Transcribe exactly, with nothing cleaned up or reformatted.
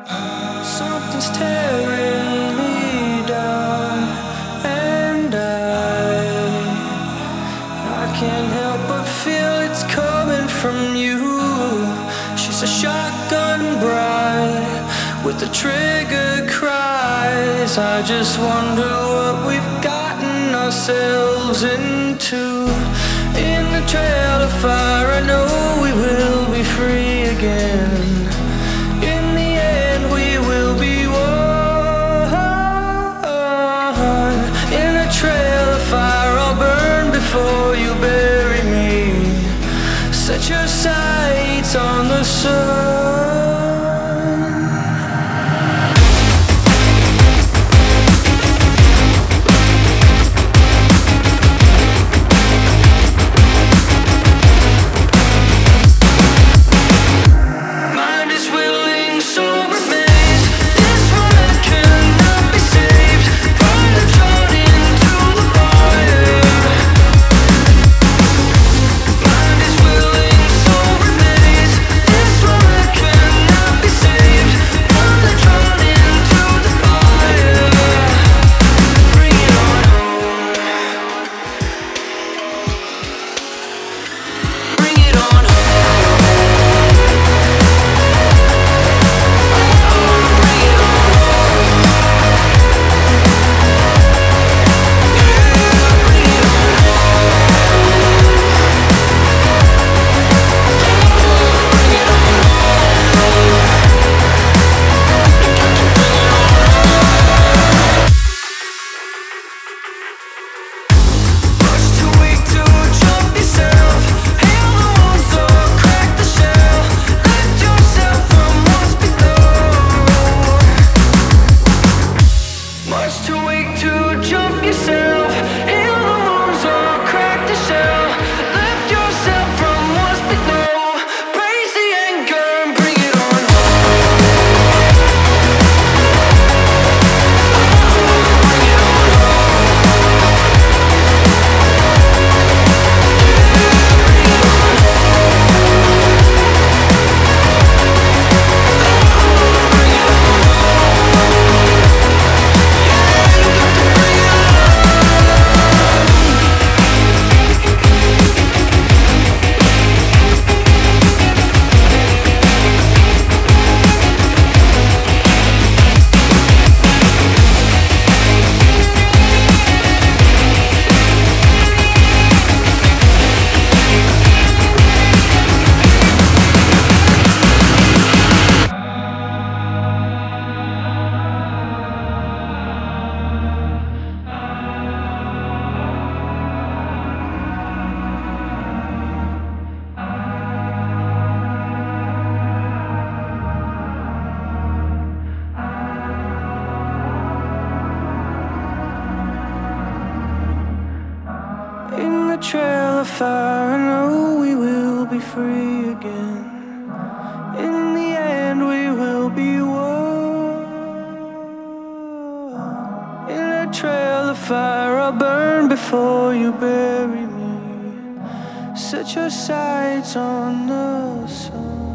Something's tearing me down, and I I can't help but feel it's coming from you. She's a shotgun bride with the trigger cries. I just wonder what we've gotten ourselves into. In the trail of fire, I know we will be free again. In the end, we will be one. In a trail of fire, I'll burn before you bury me. Set your sights on the sun. In the trail of fire, I know we will be free again. In the end, we will be one. In a trail of fire, I'll burn before you bury me. Set your sights on the sun.